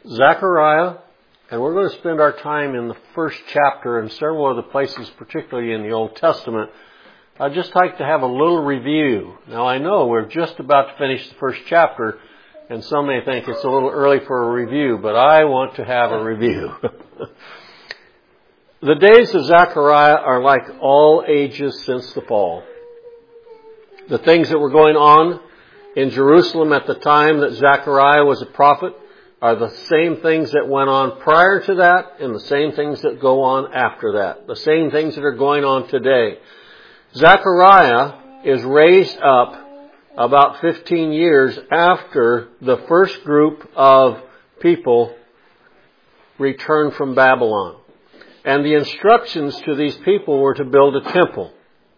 Zechariah, and we're going to spend our time in the first chapter and several other places, particularly in the Old Testament. I'd just like to have a little review. Now I know we're just about to finish the first chapter, and some may think it's a little early for a review, but I want to have a review. The days of Zechariah are like all ages since the fall. The things that were going on in Jerusalem at the time that Zechariah was a prophet are the same things that went on prior to that and the same things that go on after that. The same things that are going on today. Zechariah is raised up about 15 years after the first group of people returned from Babylon. And the instructions to these people were to build a temple.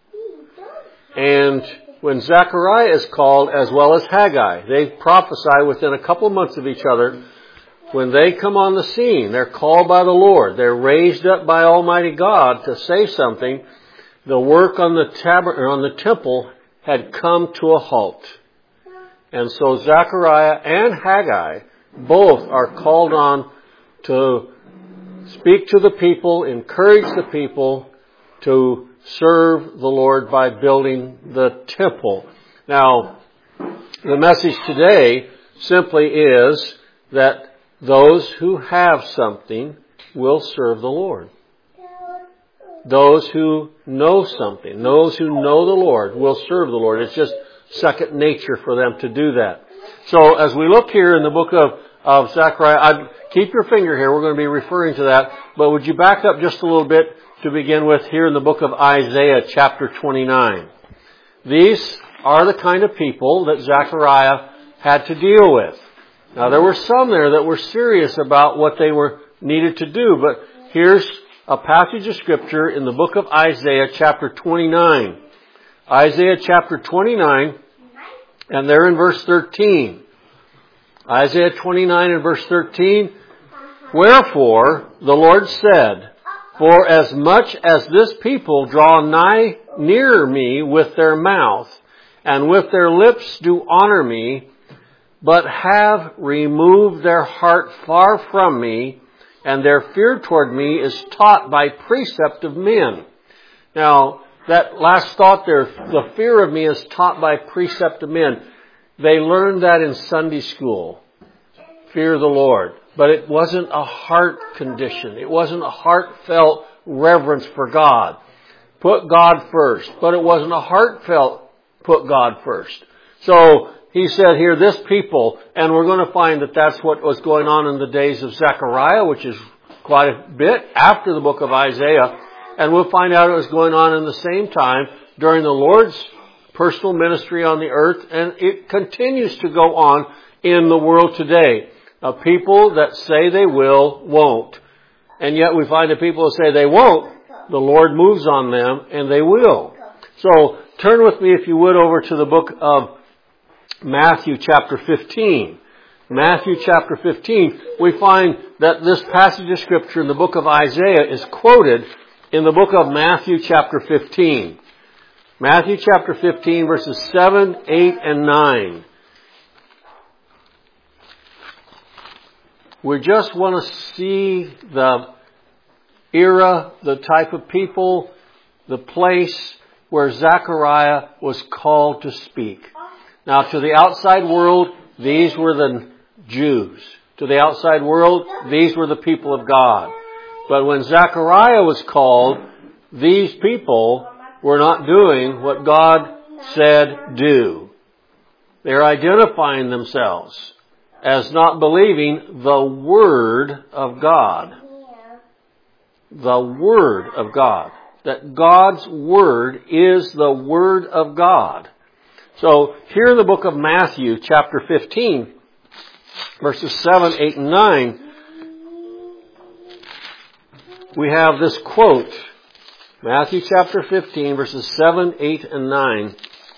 And when Zechariah is called, as well as Haggai, they prophesy within a couple of months of each other. When they come on the scene, they're called by the Lord. They're raised up by Almighty God to say something. The work on the temple had come to a halt. And so Zechariah and Haggai both are called on to speak to the people, encourage the people to serve the Lord by building the temple. Now, the message today simply is that those who have something will serve the Lord. Those who know something, those who know the Lord will serve the Lord. It's just second nature for them to do that. So as we look here in the book of Zechariah, keep your finger here. We're going to be referring to that. But would you back up just a little bit to begin with here in the book of Isaiah chapter 29. These are the kind of people that Zechariah had to deal with. Now there were some there that were serious about what they were needed to do, but here's a passage of scripture in the book of Isaiah chapter 29. Isaiah chapter 29, and there in verse 13. Isaiah 29 and verse 13. Wherefore the Lord said, for as much as this people draw nigh near me with their mouth, and with their lips do honor me, but have removed their heart far from me, and their fear toward me is taught by precept of men. Now, that last thought there, the fear of me is taught by precept of men. They learned that in Sunday school. Fear the Lord. But it wasn't a heart condition. It wasn't a heartfelt reverence for God. Put God first. But it wasn't a heartfelt put God first. So he said here, this people, and we're going to find that that's what was going on in the days of Zechariah, which is quite a bit after the book of Isaiah. And we'll find out it was going on in the same time during the Lord's personal ministry on the earth. And it continues to go on in the world today. People that say they will, won't. And yet we find that people who say they won't, the Lord moves on them and they will. So turn with me, if you would, over to the book of Matthew chapter 15. Matthew chapter 15, we find that this passage of scripture in the book of Isaiah is quoted in the book of Matthew chapter 15. Matthew chapter 15 verses 7, 8, and 9. We just want to see the era, the type of people, the place where Zechariah was called to speak. Now, to the outside world, these were the Jews. To the outside world, these were the people of God. But when Zechariah was called, these people were not doing what God said do. They're identifying themselves as not believing the Word of God. The Word of God. That God's Word is the Word of God. So here in the book of Matthew chapter 15, verses 7, 8, and 9, we have this quote. Matthew chapter 15, verses 7, 8, and 9.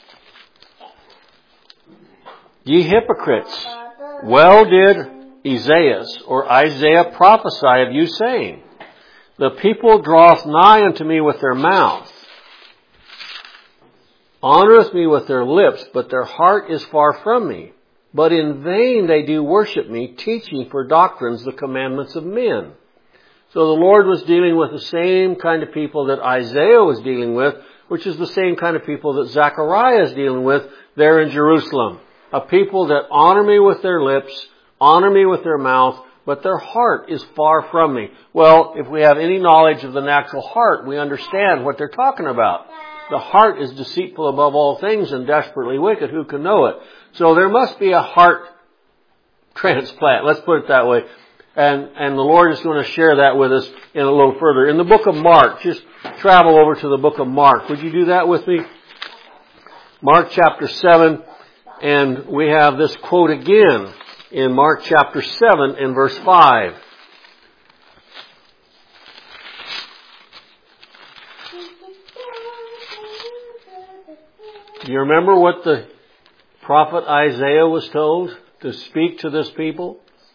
Ye hypocrites, well did Isaiah prophesy of you, saying, the people draweth nigh unto me with their mouth, honoreth me with their lips, but their heart is far from me. but in vain they do worship me, teaching for doctrines the commandments of men. So the Lord was dealing with the same kind of people that Isaiah was dealing with, which is the same kind of people that Zechariah is dealing with there in Jerusalem. A people that honor me with their lips, honor me with their mouth, but their heart is far from me. Well, if we have any knowledge of the natural heart, we understand what they're talking about. The heart is deceitful above all things and desperately wicked. Who can know it? So there must be a heart transplant. Let's put it that way. And the Lord is going to share that with us in a little further. In the book of Mark, just travel over to the book of Mark. Would you do that with me? Mark chapter 7, and we have this quote again in Mark chapter 7 and verse 5. Do you remember what the prophet Isaiah was told to speak to this people?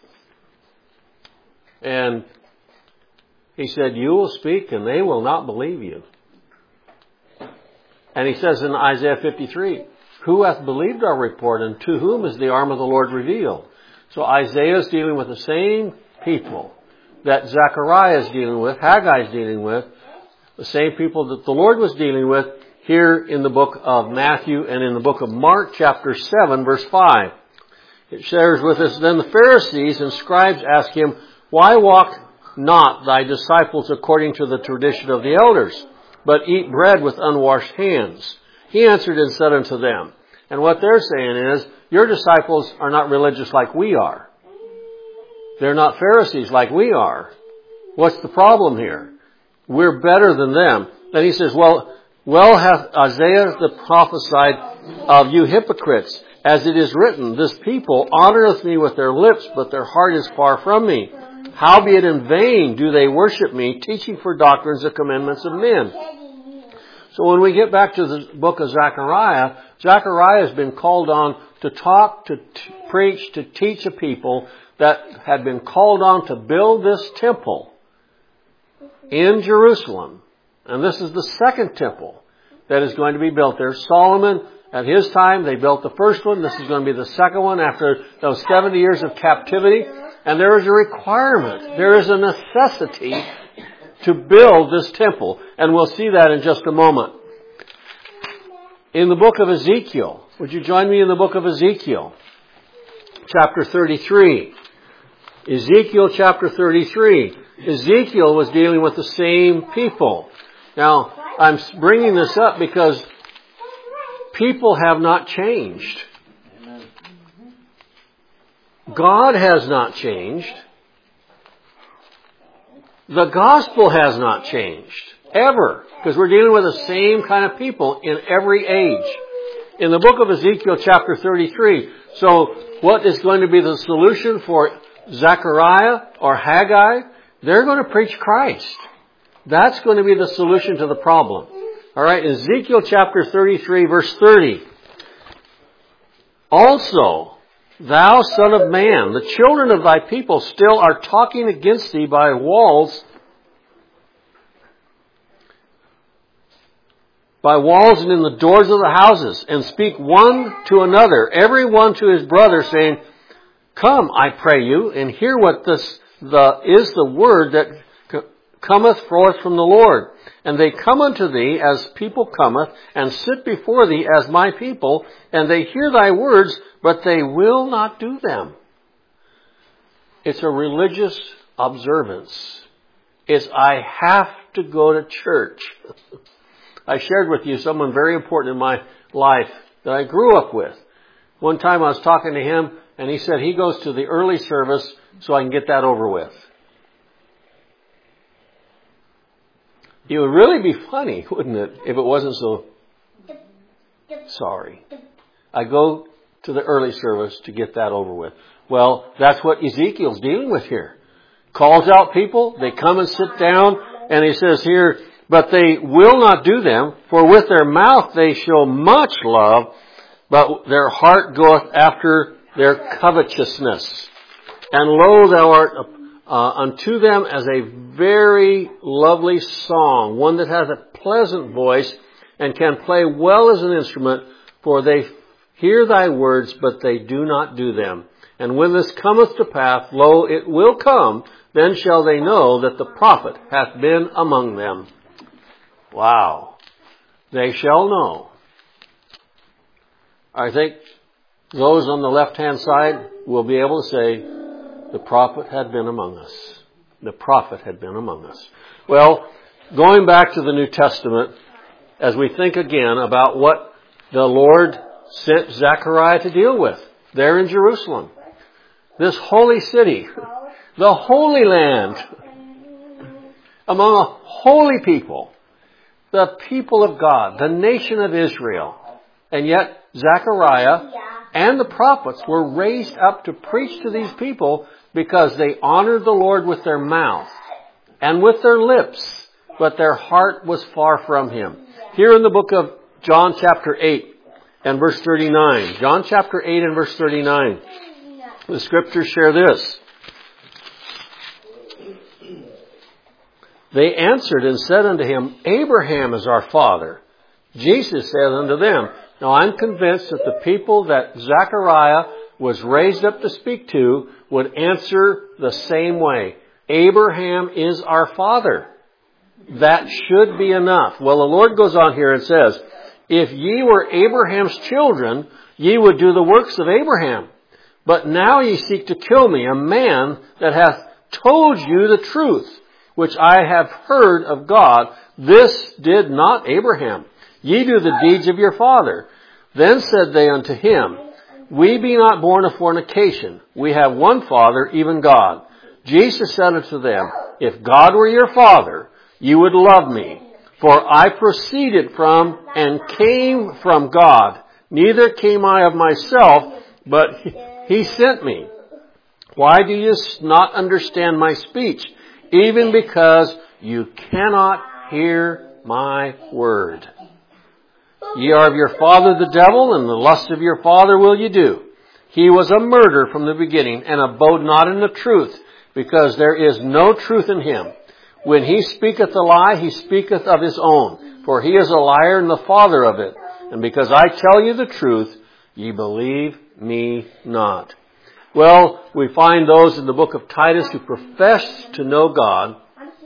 And he said, you will speak and they will not believe you. And he says in Isaiah 53, who hath believed our report, and to whom is the arm of the Lord revealed? So Isaiah is dealing with the same people that Zechariah is dealing with, Haggai is dealing with, the same people that the Lord was dealing with here in the book of Matthew and in the book of Mark chapter 7 verse 5. It shares with us, then the Pharisees and scribes asked him, why walk not thy disciples according to the tradition of the elders, but eat bread with unwashed hands? He answered and said unto them, and what they're saying is, your disciples are not religious like we are. They're not Pharisees like we are. What's the problem here? We're better than them. Then he says, well hath Isaiah the prophesied of you hypocrites, as it is written, this people honoreth me with their lips, but their heart is far from me. Howbeit in vain do they worship me, teaching for doctrines the commandments of men. So when we get back to the book of Zechariah, Zechariah has been called on to talk, to preach, to teach a people that had been called on to build this temple in Jerusalem. And this is the second temple that is going to be built there. Solomon, at his time, they built the first one. This is going to be the second one after those 70 years of captivity. And there is a requirement. There is a necessity to build this temple. And we'll see that in just a moment. In the book of Ezekiel, would you join me in the book of Ezekiel? Chapter 33. Ezekiel chapter 33. Ezekiel was dealing with the same people. Now, I'm bringing this up because people have not changed. God has not changed. The gospel has not changed. Ever. Because we're dealing with the same kind of people in every age. In the book of Ezekiel chapter 33. So what is going to be the solution for Zechariah or Haggai? They're going to preach Christ. That's going to be the solution to the problem. Alright, Ezekiel chapter 33 verse 30. Also, thou son of man, the children of thy people still are talking against thee by walls and in the doors of the houses, and speak one to another, every one to his brother, saying, come, I pray you, and hear what is the word that cometh forth from the Lord. And they come unto thee as people cometh, and sit before thee as my people, and they hear thy words, but they will not do them. It's a religious observance. It's I have to go to church. I shared with you someone very important in my life that I grew up with. One time I was talking to him, and he said he goes to the early service so I can get that over with. It would really be funny, wouldn't it, if it wasn't so sorry. I go to the early service to get that over with. Well, that's what Ezekiel's dealing with here. Calls out people, they come and sit down, and he says here, but they will not do them, for with their mouth they show much love, but their heart goeth after their covetousness. And lo, thou art unto them as a very lovely song, one that has a pleasant voice and can play well as an instrument, for they hear thy words, but they do not do them. And when this cometh to pass, lo, it will come, then shall they know that the prophet hath been among them. Wow. They shall know. I think those on the left-hand side will be able to say, the prophet had been among us. The prophet had been among us. Well, going back to the New Testament, as we think again about what the Lord sent Zechariah to deal with there in Jerusalem, this holy city, the Holy Land, among a holy people, the people of God, the nation of Israel. And yet Zechariah and the prophets were raised up to preach to these people because they honored the Lord with their mouth and with their lips, but their heart was far from Him. Here in the book of John chapter 8 and verse 39, John chapter 8 and verse 39, the scriptures share this. They answered and said unto him, Abraham is our father. Jesus said unto them, now I'm convinced that the people that Zechariah was raised up to speak to would answer the same way. Abraham is our father. That should be enough. Well, the Lord goes on here and says, if ye were Abraham's children, ye would do the works of Abraham. But now ye seek to kill me, a man that hath told you the truth, which I have heard of God. This did not Abraham. Ye do the deeds of your father. Then said they unto him, we be not born of fornication. We have one Father, even God. Jesus said unto them, if God were your Father, you would love me. For I proceeded from and came from God. Neither came I of myself, but He sent me. Why do you not understand my speech? Even because you cannot hear my word. Ye are of your father the devil, and the lust of your father will ye do. He was a murderer from the beginning, and abode not in the truth, because there is no truth in him. When he speaketh a lie, he speaketh of his own, for he is a liar and the father of it. And because I tell you the truth, ye believe me not. Well, we find those in the book of Titus who profess to know God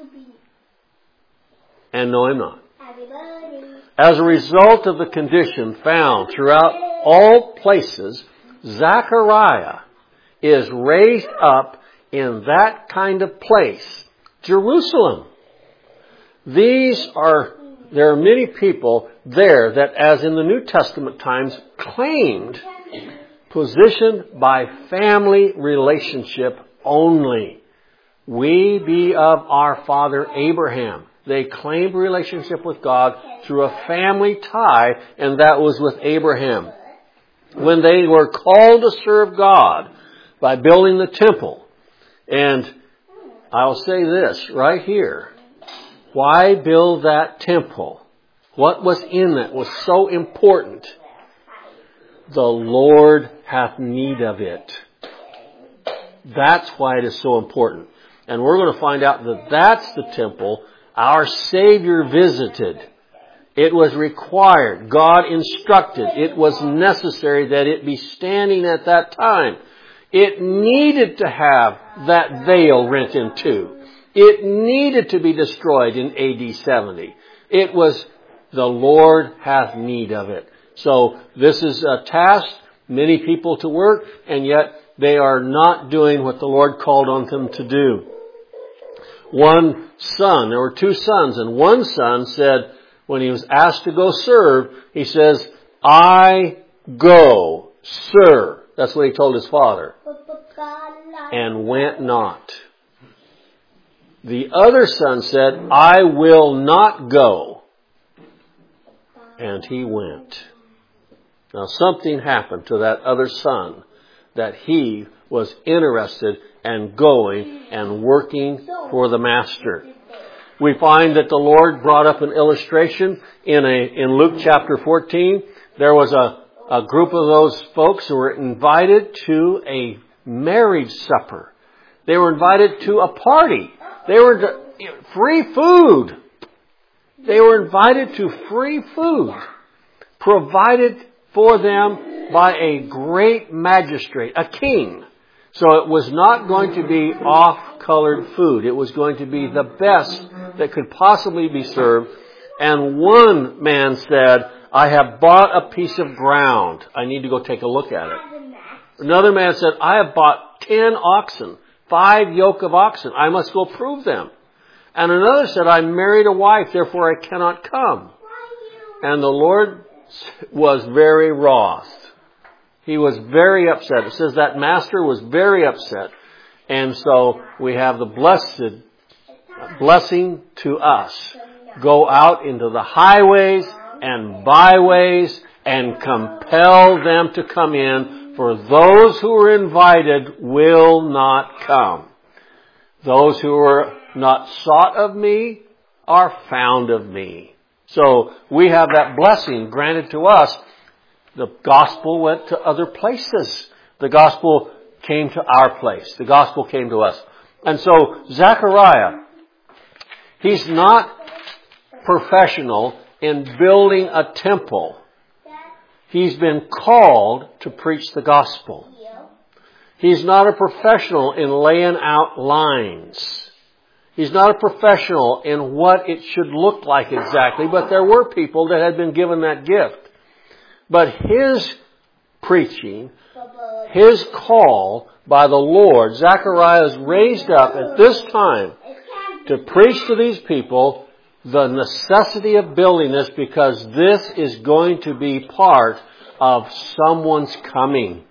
and know Him not. As a result of the condition found throughout all places, Zechariah is raised up in that kind of place, Jerusalem. There are many people there that, as in the New Testament times, claimed position by family relationship only. We be of our father Abraham. They claimed relationship with God through a family tie, and that was with Abraham. When they were called to serve God by building the temple, and I'll say this right here. Why build that temple? What was in it was so important. The Lord hath need of it. That's why it is so important. And we're going to find out that that's the temple our Savior visited. It was required. God instructed. It was necessary that it be standing at that time. It needed to have that veil rent in two. It needed to be destroyed in AD 70. It was, the Lord hath need of it. So this is a task, many people to work, and yet they are not doing what the Lord called on them to do. There were two sons, and one son said, when he was asked to go serve, he says, I go, sir. That's what he told his father. And went not. The other son said, I will not go. And he went. Now something happened to that other son that he was interested and going and working for the master. We find that the Lord brought up an illustration in Luke chapter 14. There was a group of those folks who were invited to a marriage supper. They were invited to a party. They were free food. They were invited to free food provided for them by a great magistrate, a king. So it was not going to be off-colored food. It was going to be the best that could possibly be served. And one man said, I have bought a piece of ground. I need to go take a look at it. Another man said, I have bought 10 oxen, 5 yoke of oxen. I must go prove them. And another said, I married a wife, therefore I cannot come. And the Lord was very wroth. He was very upset. It says that master was very upset. And so we have the blessing to us. Go out into the highways and byways and compel them to come in, for those who are invited will not come. Those who are not sought of me are found of me. So we have that blessing granted to us. The gospel went to other places. The gospel came to our place. The gospel came to us. And so Zechariah, he's not professional in building a temple. He's been called to preach the gospel. He's not a professional in laying out lines. He's not a professional in what it should look like exactly, but there were people that had been given that gift. But his preaching, his call by the Lord, Zechariah is raised up at this time to preach to these people the necessity of building this, because this is going to be part of someone's coming.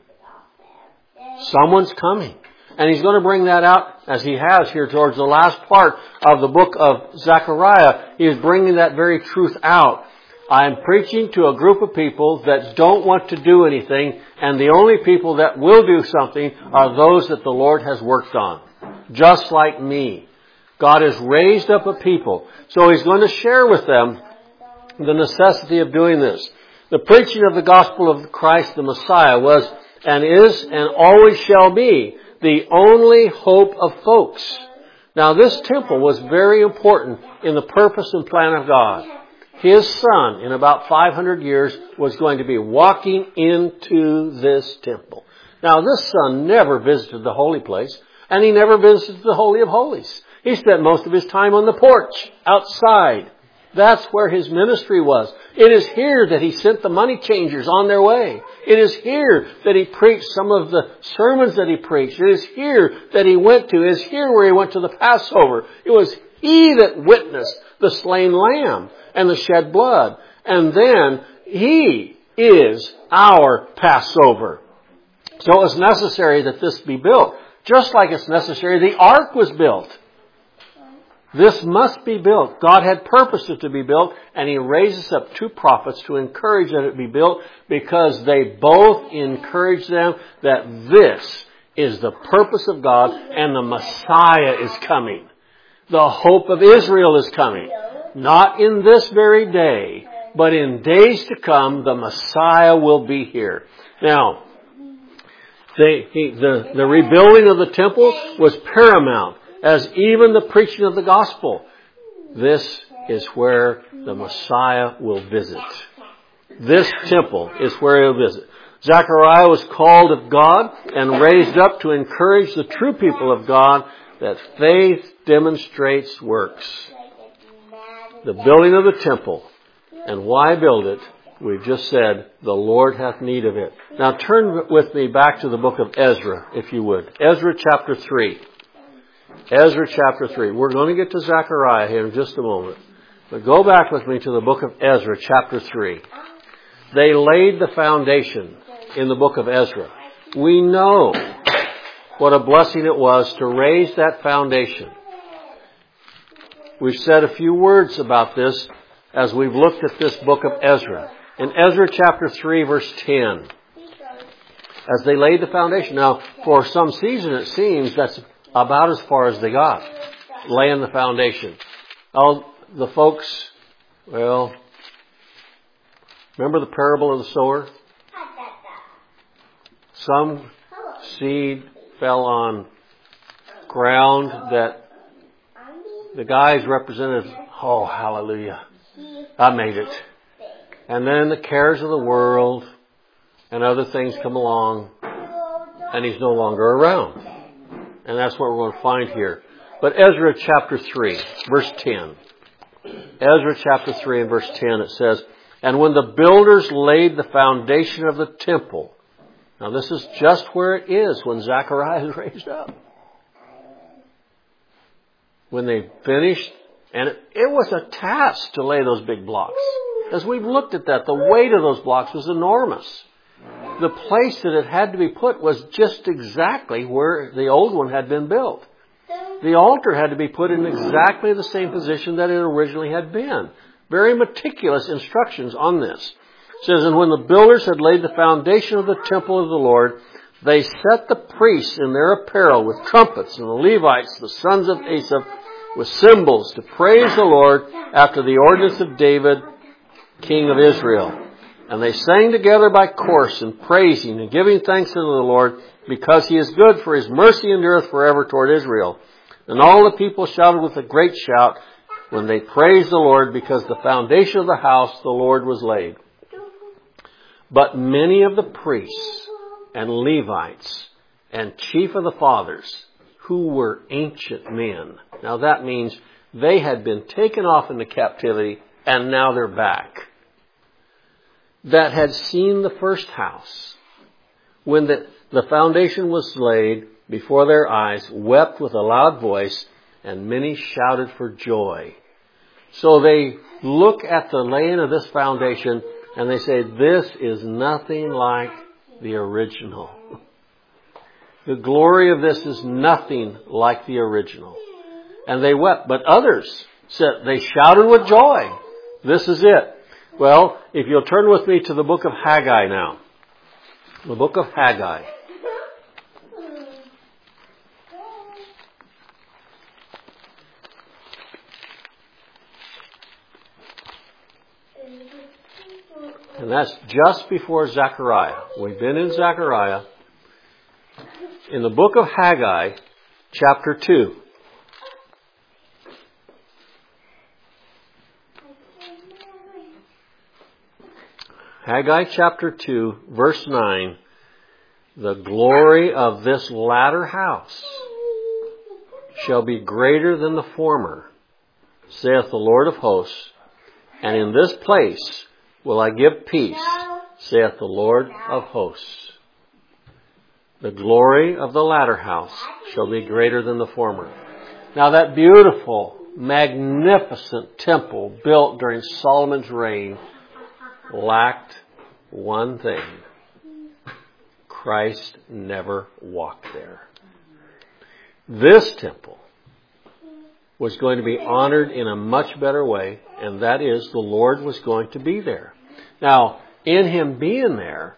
Someone's coming. And he's going to bring that out, as he has here towards the last part of the book of Zechariah. He is bringing that very truth out. I am preaching to a group of people that don't want to do anything, and the only people that will do something are those that the Lord has worked on. Just like me. God has raised up a people. So he's going to share with them the necessity of doing this. The preaching of the gospel of Christ the Messiah was and is and always shall be the only hope of folks. Now this temple was very important in the purpose and plan of God. His son, in about 500 years, was going to be walking into this temple. Now this son never visited the holy place, and he never visited the Holy of Holies. He spent most of his time on the porch, outside. That's where his ministry was. It is here that he sent the money changers on their way. It is here that he preached some of the sermons that he preached. It is here that he went to. It is here where he went to the Passover. It was he that witnessed the slain lamb and the shed blood. And then he is our Passover. So it was necessary that this be built. Just like it's necessary the ark was built. This must be built. God had purposed it to be built, and he raises up 2 prophets to encourage that it be built, because they both encourage them that this is the purpose of God and the Messiah is coming. The hope of Israel is coming. Not in this very day, but in days to come, the Messiah will be here. Now, the rebuilding of the temple was paramount, as even the preaching of the gospel. This is where the Messiah will visit. This temple is where he'll visit. Zechariah was called of God and raised up to encourage the true people of God that faith demonstrates works. The building of the temple. And why build it? We've just said, the Lord hath need of it. Now turn with me back to the book of Ezra, if you would. Ezra chapter 3. Ezra chapter 3. We're going to get to Zechariah here in just a moment. But go back with me to the book of Ezra chapter 3. They laid the foundation in the book of Ezra. We know what a blessing it was to raise that foundation. We've said a few words about this as we've looked at this book of Ezra. In Ezra chapter 3 verse 10. As they laid the foundation. Now, for some season it seems that's about as far as they got, laying the foundation. Oh, the folks, well, remember the parable of the sower? Some seed fell on ground that the guys represented, oh, hallelujah, I made it. And then the cares of the world and other things come along, and he's no longer around. And that's what we're going to find here. But Ezra chapter 3, verse 10. Ezra chapter 3 and verse 10, it says, "And when the builders laid the foundation of the temple," now this is just where it is when Zechariah is raised up. When they finished, and it was a task to lay those big blocks. As we've looked at that, the weight of those blocks was enormous. The place that it had to be put was just exactly where the old one had been built. The altar had to be put in exactly the same position that it originally had been. Very meticulous instructions on this. It says, "And when the builders had laid the foundation of the temple of the Lord, they set the priests in their apparel with trumpets, and the Levites, the sons of Asaph, with cymbals to praise the Lord after the ordinance of David, king of Israel. And they sang together by course in praising and giving thanks unto the Lord, because he is good, for his mercy endureth forever toward Israel. And all the people shouted with a great shout when they praised the Lord, because the foundation of the house the Lord was laid. But many of the priests and Levites and chief of the fathers, who were ancient men," now that means they had been taken off into captivity and now they're back, "that had seen the first house, when the foundation was laid before their eyes, wept with a loud voice, and many shouted for joy." So they look at the laying of this foundation and they say, this is nothing like the original. The glory of this is nothing like the original. And they wept. But others said, they shouted with joy. This is it. Well, if you'll turn with me to the book of Haggai now. The book of Haggai. And that's just before Zechariah. We've been in Zechariah. In the book of Haggai, chapter 2. Haggai chapter 2, verse 9. "The glory of this latter house shall be greater than the former, saith the Lord of hosts. And in this place will I give peace, saith the Lord of hosts. The glory of the latter house shall be greater than the former." Now that beautiful, magnificent temple built during Solomon's reign lacked one thing. Christ never walked there. This temple was going to be honored in a much better way, and that is the Lord was going to be there. Now, in Him being there,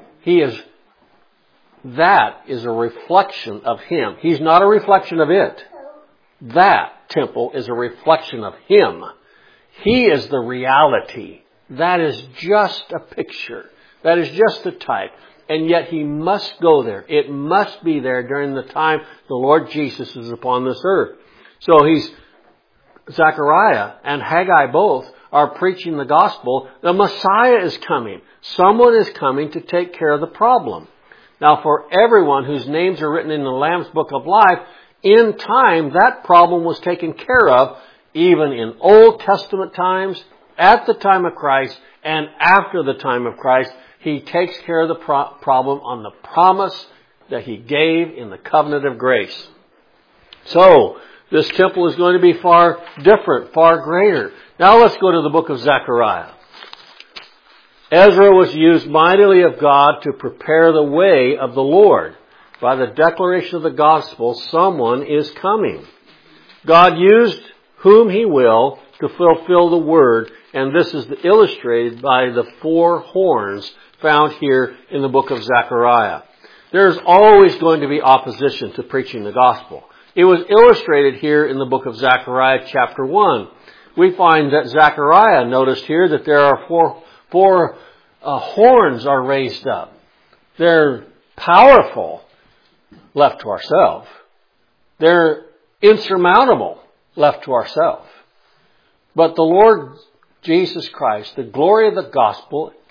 that is a reflection of Him. He's not a reflection of it. That temple is a reflection of Him. He is the reality. That is just a picture. That is just a type. And yet He must go there. It must be there during the time the Lord Jesus is upon this earth. So Zechariah and Haggai both are preaching the gospel. The Messiah is coming. Someone is coming to take care of the problem. Now, for everyone whose names are written in the Lamb's Book of Life, in time, that problem was taken care of, even in Old Testament times, at the time of Christ, and after the time of Christ. He takes care of the problem on the promise that He gave in the covenant of grace. So, this temple is going to be far different, far greater. Now let's go to the book of Zechariah. Ezra was used mightily of God to prepare the way of the Lord. By the declaration of the gospel, someone is coming. God used whom He will to fulfill the word, and this is illustrated by the 4 horns found here in the book of Zechariah. There's always going to be opposition to preaching the gospel. It was illustrated here in the book of Zechariah chapter 1. We find that Zechariah noticed here that there are four horns are raised up. They're powerful, left to ourselves. They're insurmountable, left to ourselves. But the Lord Jesus Christ, the glory of the gospel,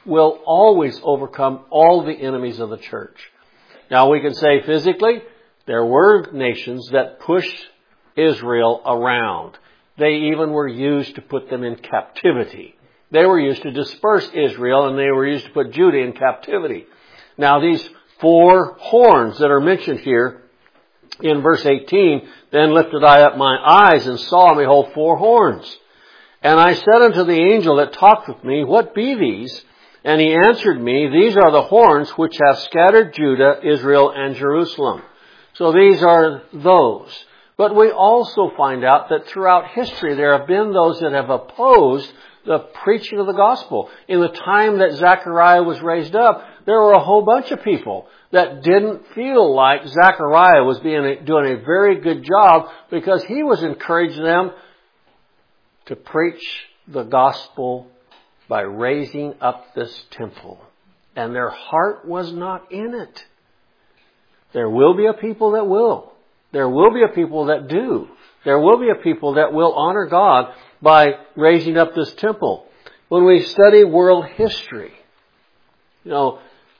will always overcome all the enemies of the church. Now we can say physically, there were nations that pushed Israel around. They even were used to put them in captivity. They were used to disperse Israel, and they were used to put Judah in captivity. Now these 4 horns that are mentioned here in verse 18, then lifted I up my eyes and saw, and behold, 4 horns. And I said unto the angel that talked with me, what be these? And he answered me, these are the horns which have scattered Judah, Israel, and Jerusalem. So these are those. But we also find out that throughout history there have been those that have opposed the preaching of the gospel. In the time that Zechariah was raised up, there were a whole bunch of people that didn't feel like Zechariah was doing a very good job, because he was encouraging them to preach the gospel by raising up this temple. And their heart was not in it. There will be a people that will. There will be a people that do. There will be a people that will honor God by raising up this temple. When we study world history, when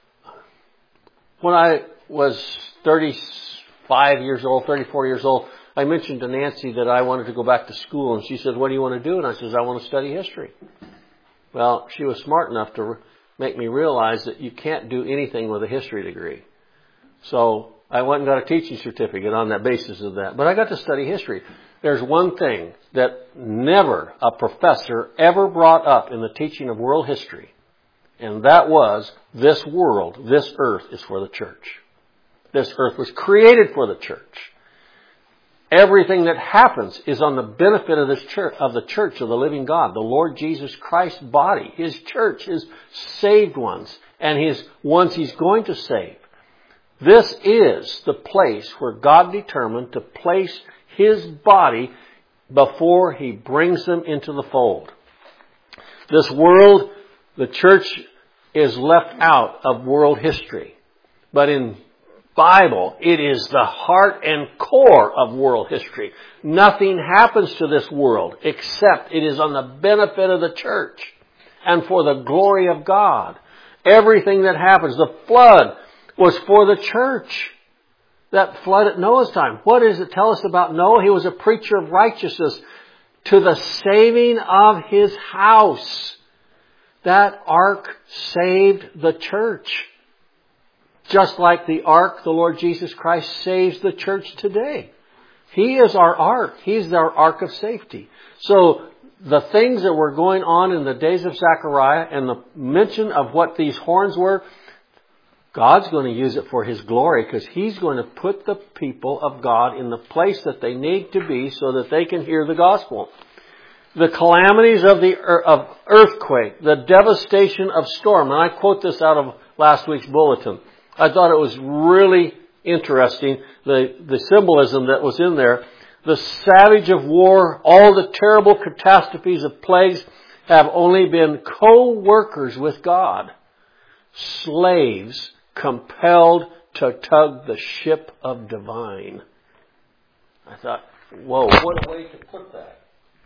I was 35 years old, 34 years old, I mentioned to Nancy that I wanted to go back to school, and she said, what do you want to do? And I said, I want to study history. Well, she was smart enough to make me realize that you can't do anything with a history degree. So I went and got a teaching certificate on that basis of that. But I got to study history. There's one thing that never a professor ever brought up in the teaching of world history, and that was this world, this earth is for the church. This earth was created for the church. Everything that happens is on the benefit of this church, of the church of the living God, the Lord Jesus Christ's body, His church, His saved ones, and His ones He's going to save. This is the place where God determined to place His body before He brings them into the fold. This world, the church is left out of world history. But in Bible, it is the heart and core of world history. Nothing happens to this world except it is on the benefit of the church and for the glory of God. Everything that happens, the flood was for the church. That flood at Noah's time. What does it tell us about Noah? He was a preacher of righteousness to the saving of his house. That ark saved the church. Just like the ark, the Lord Jesus Christ saves the church today. He is our ark. He's our ark of safety. So the things that were going on in the days of Zechariah and the mention of what these horns were, God's going to use it for His glory, because He's going to put the people of God in the place that they need to be so that they can hear the gospel. The calamities of earthquake, the devastation of storm. And I quote this out of last week's bulletin. I thought it was really interesting, the symbolism that was in there. The savage of war, all the terrible catastrophes of plagues have only been co-workers with God. Slaves compelled to tug the ship of divine. I thought, whoa, what a way to put that.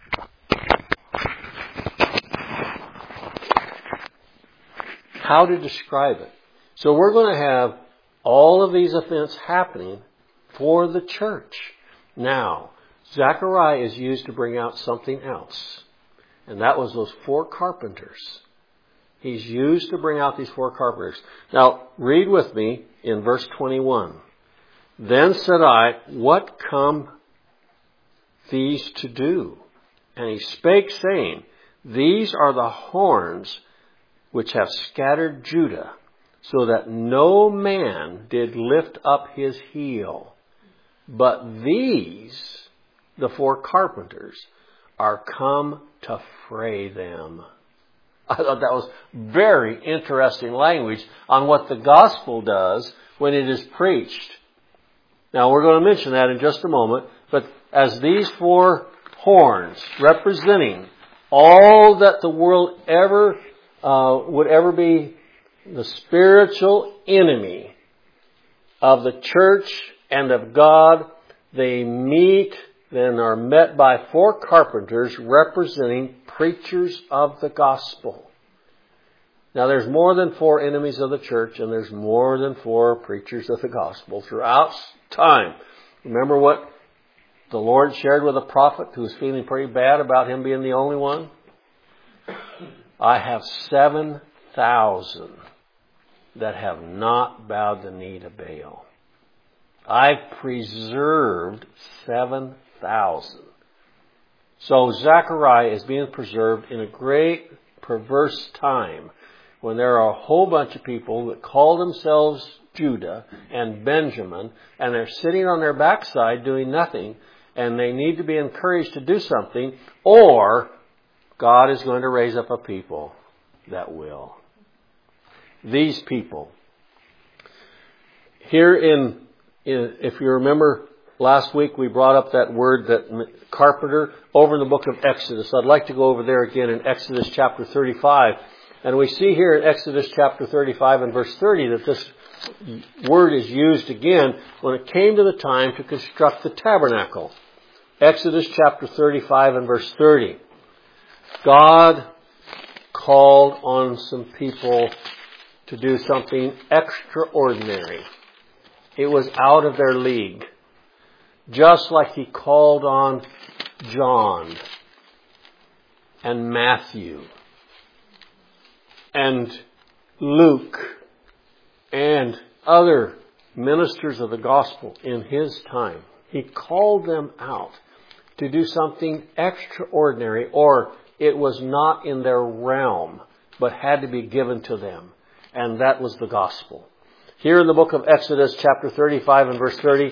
How to describe it. So we're going to have all of these events happening for the church. Now, Zechariah is used to bring out something else. And that was those 4 carpenters. He's used to bring out these 4 carpenters. Now, read with me in verse 21. Then said I, what come these to do? And he spake, saying, these are the horns which have scattered Judah, so that no man did lift up his heel. But these, the 4 carpenters, are come to fray them. I thought that was very interesting language on what the gospel does when it is preached. Now, we're going to mention that in just a moment. But as these 4 horns representing all that the world would ever be, the spiritual enemy of the church and of God, they meet, then are met by 4 carpenters representing preachers of the gospel. Now there's more than 4 enemies of the church, and there's more than 4 preachers of the gospel throughout time. Remember what the Lord shared with a prophet who was feeling pretty bad about him being the only one? I have 7,000 that have not bowed the knee to Baal. I've preserved 7,000. So Zechariah is being preserved in a great perverse time when there are a whole bunch of people that call themselves Judah and Benjamin, and they're sitting on their backside doing nothing, and they need to be encouraged to do something, or God is going to raise up a people that will. These people. Here if you remember last week, we brought up that word, that carpenter, over in the book of Exodus. I'd like to go over there again in Exodus chapter 35. And we see here in Exodus chapter 35 and verse 30 that this word is used again when it came to the time to construct the tabernacle. Exodus chapter 35 and verse 30. God called on some people to do something extraordinary. It was out of their league. Just like He called on John and Matthew and Luke and other ministers of the gospel in His time. He called them out to do something extraordinary, or it was not in their realm, but had to be given to them. And that was the gospel. Here in the book of Exodus chapter 35 and verse 30,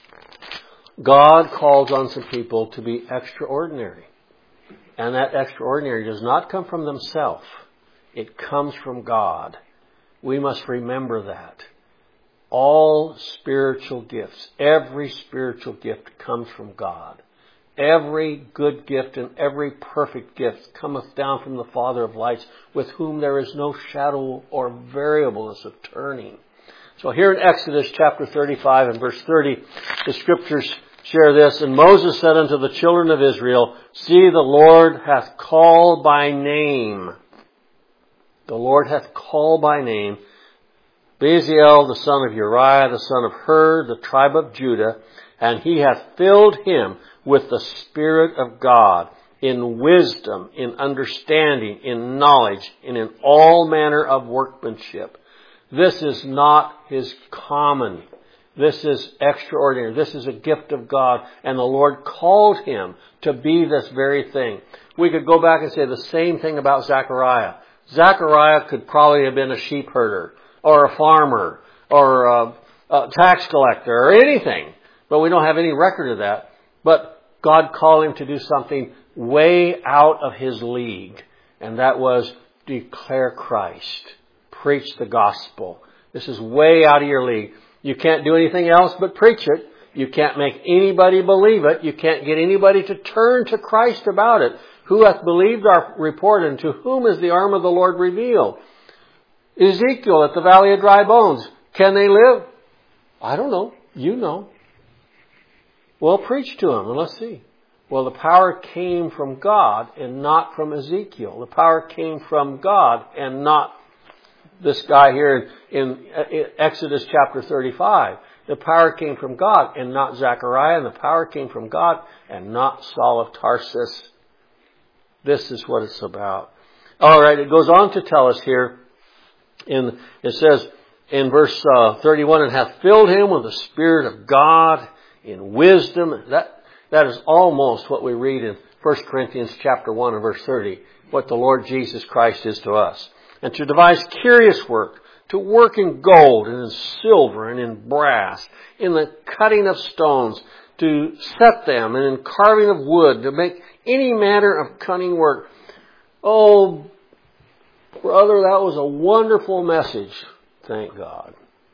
God calls on some people to be extraordinary. And that extraordinary does not come from themselves. It comes from God. We must remember that. All spiritual gifts, every spiritual gift comes from God. Every good gift and every perfect gift cometh down from the Father of lights, with whom there is no shadow or variableness of turning. So here in Exodus chapter 35 and verse 30, the Scriptures share this. And Moses said unto the children of Israel, See, the Lord hath called by name. The Lord hath called by name Bezalel, the son of Uriah, the son of Hur, the tribe of Judah, and He hath filled him with the Spirit of God, in wisdom, in understanding, in knowledge, and in all manner of workmanship. This is not his common. This is extraordinary. This is a gift of God, and the Lord called him to be this very thing. We could go back and say the same thing about Zechariah. Zechariah could probably have been a sheep herder, or a farmer, or a tax collector, or anything. But we don't have any record of that. But God called him to do something way out of his league. And that was declare Christ. Preach the gospel. This is way out of your league. You can't do anything else but preach it. You can't make anybody believe it. You can't get anybody to turn to Christ about it. Who hath believed our report, and to whom is the arm of the Lord revealed? Ezekiel at the valley of dry bones. Can they live? I don't know. You know. Well, preach to them and let's see. Well, the power came from God and not from Ezekiel. The power came from God and not this guy here in Exodus chapter 35. The power came from God and not Zechariah. And the power came from God and not Saul of Tarsus. This is what it's about. All right, it goes on to tell us here. It says in verse 31, and hath filled him with the Spirit of God in wisdom. That is almost what we read in 1 Corinthians chapter 1 and verse 30, what the Lord Jesus Christ is to us. And to devise curious work, to work in gold and in silver and in brass, in the cutting of stones, to set them, and in carving of wood, to make any manner of cunning work. Oh, brother, that was a wonderful message. Thank God.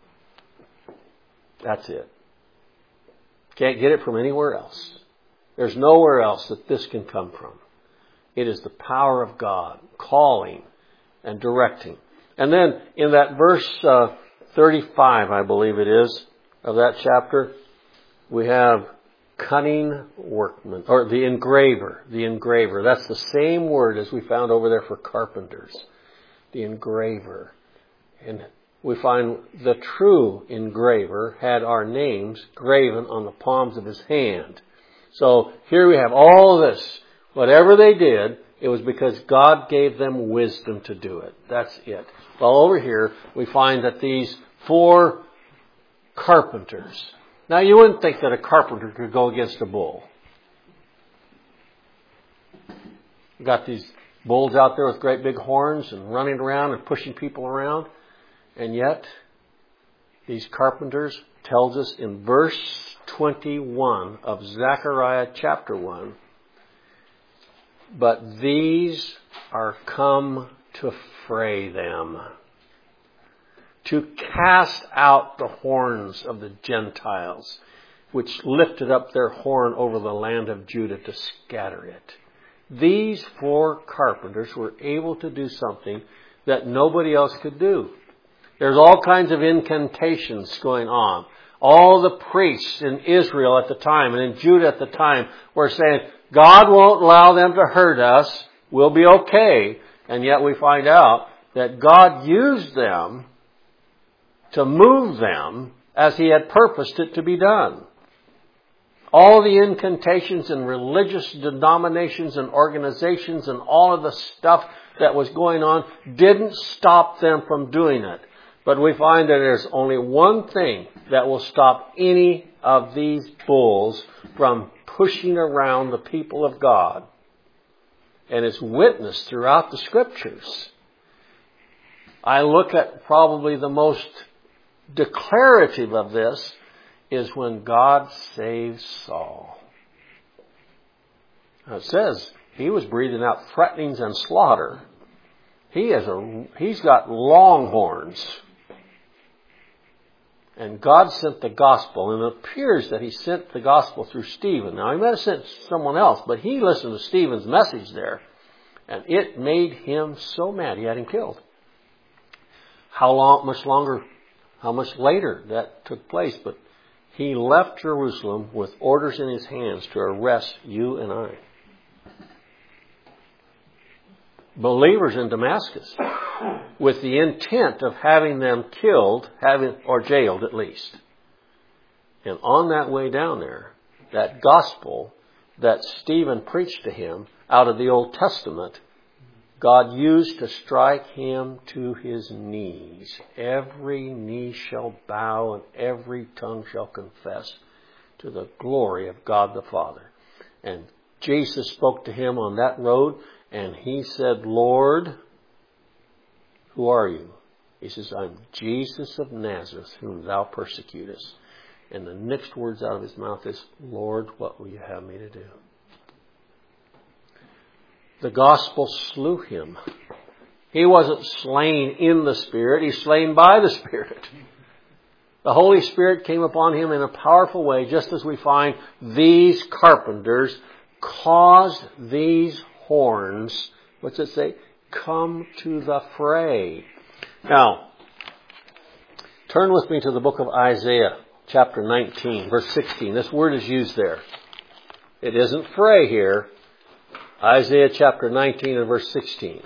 That's it. Can't get it from anywhere else. There's nowhere else that this can come from. It is the power of God calling and directing. And then in that verse 35, I believe it is, of that chapter, we have cunning workman, or the engraver. The engraver. That's the same word as we found over there for carpenters. the engraver. And we find the true engraver had our names graven on the palms of his hand. So here we have all this. Whatever they did, it was because God gave them wisdom to do it. That's it. Well, over here, we find that these 4 carpenters. Now, you wouldn't think that a carpenter could go against a bull. You got these bulls out there with great big horns and running around and pushing people around. And yet, these carpenters tells us in verse 21 of Zechariah chapter 1, but these are come to fray them, to cast out the horns of the Gentiles, which lifted up their horn over the land of Judah to scatter it. These 4 carpenters were able to do something that nobody else could do. There's all kinds of incantations going on. All the priests in Israel at the time and in Judah at the time were saying, God won't allow them to hurt us. We'll be okay. And yet we find out that God used them to move them as He had purposed it to be done. All the incantations and religious denominations and organizations and all of the stuff that was going on didn't stop them from doing it. But we find that there's only one thing that will stop any of these bulls from pushing around the people of God. And it's witnessed throughout the Scriptures. I look at probably the most declarative of this is when God saves Saul. Now it says he was breathing out threatenings and slaughter. He's got long horns. And God sent the gospel, and it appears that He sent the gospel through Stephen. Now, He might have sent someone else, but he listened to Stephen's message there, and it made him so mad he had him killed. How much later that took place, but he left Jerusalem with orders in his hands to arrest you and I. Believers in Damascus, with the intent of having them killed, or jailed at least. And on that way down there, that gospel that Stephen preached to him out of the Old Testament, God used to strike him to his knees. Every knee shall bow and every tongue shall confess to the glory of God the Father. And Jesus spoke to him on that road, and he said, Lord, who are you? He says, I'm Jesus of Nazareth, whom thou persecutest. And the next words out of his mouth is, Lord, what will you have me to do? The gospel slew him. He wasn't slain in the Spirit. He's slain by the Spirit. The Holy Spirit came upon him in a powerful way, just as we find these carpenters caused these horns, what's it say? Come to the fray. Now, turn with me to the book of Isaiah, chapter 19, verse 16. This word is used there. It isn't fray here. Isaiah chapter 19 and verse 16.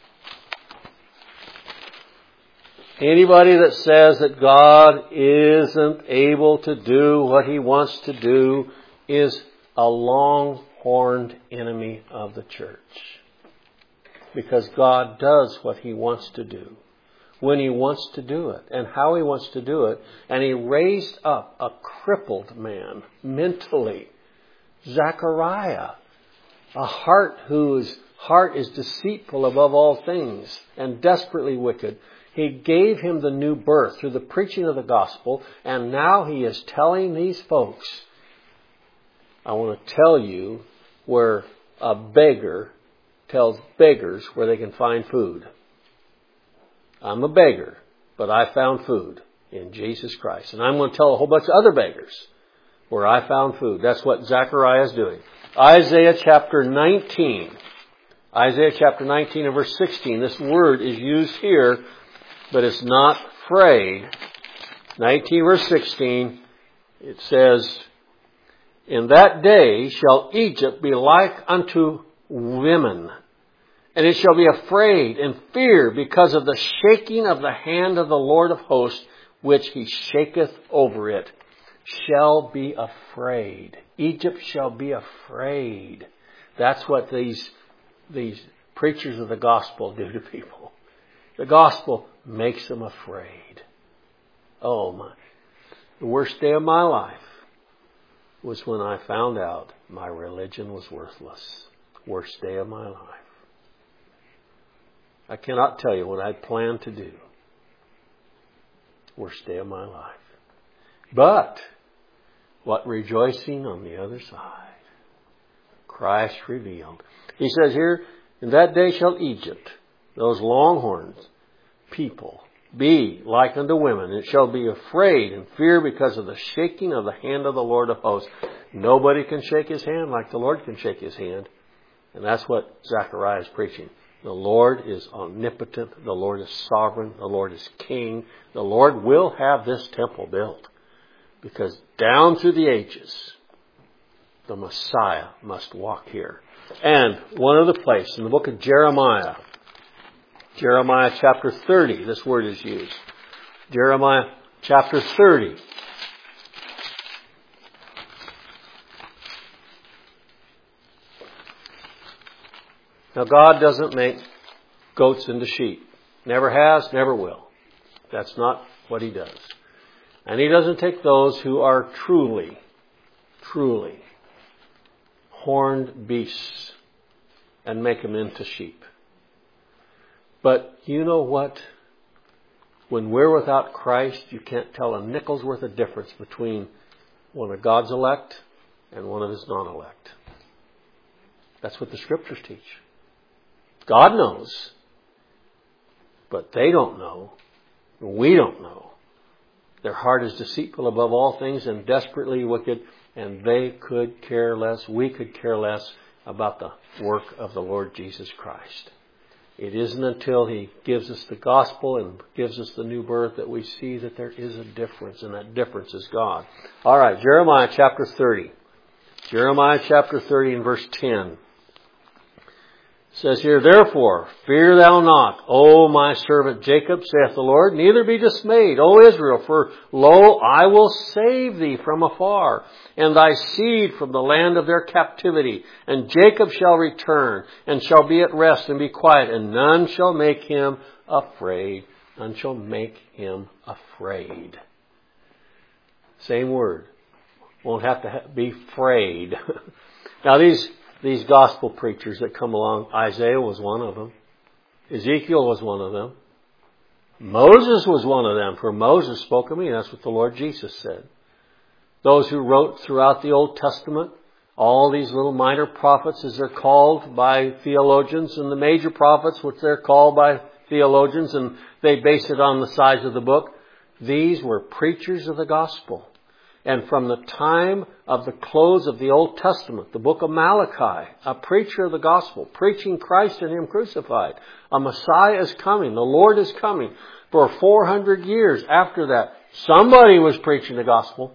Anybody that says that God isn't able to do what He wants to do is a long-horned enemy of the church. Because God does what He wants to do, when He wants to do it, and how He wants to do it. And He raised up a crippled man mentally, Zechariah, a heart whose heart is deceitful above all things and desperately wicked. He gave him the new birth through the preaching of the gospel, and now he is telling these folks, I want to tell you where a beggar tells beggars where they can find food. I'm a beggar, but I found food in Jesus Christ. And I'm going to tell a whole bunch of other beggars where I found food. That's what Zechariah is doing. Isaiah chapter 19. Isaiah chapter 19 and verse 16. This word is used here, but it's not fray. 19 verse 16, it says, In that day shall Egypt be like unto women, And it shall be afraid and fear because of the shaking of the hand of the Lord of hosts, which he shaketh over it. Shall be afraid. Egypt shall be afraid. That's what these preachers of the gospel do to people. The gospel makes them afraid. Oh my. The worst day of my life was when I found out my religion was worthless. Worst day of my life. I cannot tell you what I planned to do. Worst day of my life. But what rejoicing on the other side. Christ revealed. He says here, in that day shall Egypt, those longhorns, people, be like unto women. It shall be afraid and fear because of the shaking of the hand of the Lord of hosts. Nobody can shake his hand like the Lord can shake his hand. And that's what Zechariah is preaching. The Lord is omnipotent. The Lord is sovereign. The Lord is king. The Lord will have this temple built. Because down through the ages, the Messiah must walk here. And one other place, in the book of Jeremiah chapter 30, this word is used. Jeremiah chapter 30. Now God doesn't make goats into sheep. Never has, never will. That's not what he does. And he doesn't take those who are truly horned beasts and make them into sheep. But you know what? When we're without Christ, you can't tell a nickel's worth of difference between one of God's elect and one of his non-elect. That's what the Scriptures teach. God knows, but they don't know. We don't know. Their heart is deceitful above all things and desperately wicked, and they could care less, we could care less about the work of the Lord Jesus Christ. It isn't until he gives us the gospel and gives us the new birth that we see that there is a difference, and that difference is God. All right, Jeremiah chapter 30. Jeremiah chapter 30 and verse 10. It says here, therefore, fear thou not, O my servant Jacob, saith the Lord, neither be dismayed, O Israel, for lo, I will save thee from afar, and thy seed from the land of their captivity. And Jacob shall return, and shall be at rest, and be quiet, and none shall make him afraid. None shall make him afraid. Same word. Won't have to be afraid. Now these gospel preachers that come along, Isaiah was one of them. Ezekiel was one of them. Moses was one of them, for Moses spoke of me. That's what the Lord Jesus said. Those who wrote throughout the Old Testament, all these little minor prophets, as they're called by theologians, and the major prophets, which they're called by theologians, and they base it on the size of the book. These were preachers of the gospel. And from the time of the close of the Old Testament, the book of Malachi, a preacher of the gospel, preaching Christ and him crucified. A Messiah is coming. The Lord is coming. For 400 years after that, somebody was preaching the gospel.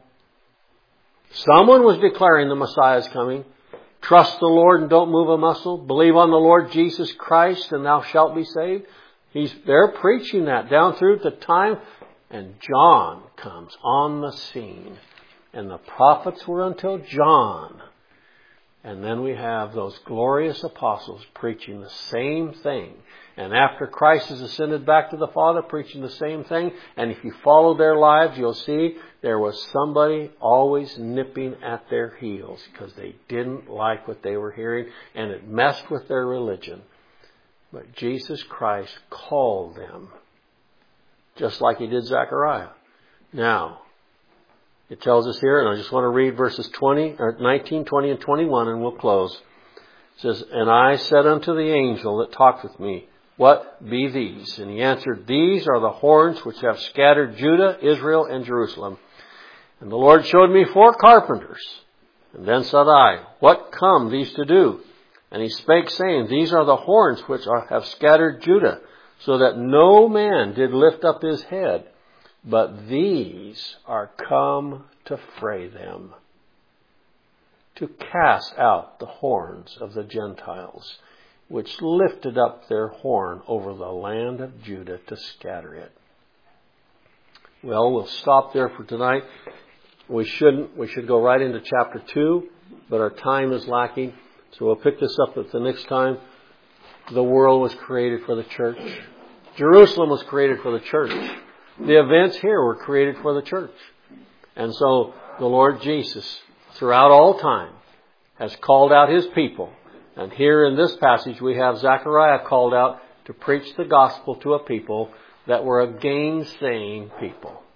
Someone was declaring the Messiah is coming. Trust the Lord and don't move a muscle. Believe on the Lord Jesus Christ and thou shalt be saved. They're preaching that down through the time. And John comes on the scene. And the prophets were until John. And then we have those glorious apostles preaching the same thing. And after Christ has ascended back to the Father, preaching the same thing. And if you follow their lives, you'll see there was somebody always nipping at their heels because they didn't like what they were hearing and it messed with their religion. But Jesus Christ called them just like he did Zechariah. Now, it tells us here, and I just want to read verses 19, 20, and 21, and we'll close. It says, and I said unto the angel that talked with me, what be these? And he answered, these are the horns which have scattered Judah, Israel, and Jerusalem. And the Lord showed me 4 carpenters. And then said I, what come these to do? And he spake, saying, these are the horns which have scattered Judah, so that no man did lift up his head. But these are come to fray them, to cast out the horns of the Gentiles, which lifted up their horn over the land of Judah to scatter it. Well, we'll stop there for tonight. We shouldn't. We should go right into chapter 2, but our time is lacking. So we'll pick this up at the next time. The world was created for the church. Jerusalem was created for the church. The events here were created for the church. And so the Lord Jesus, throughout all time, has called out His people. And here in this passage we have Zechariah called out to preach the gospel to a people that were a gainsaying people.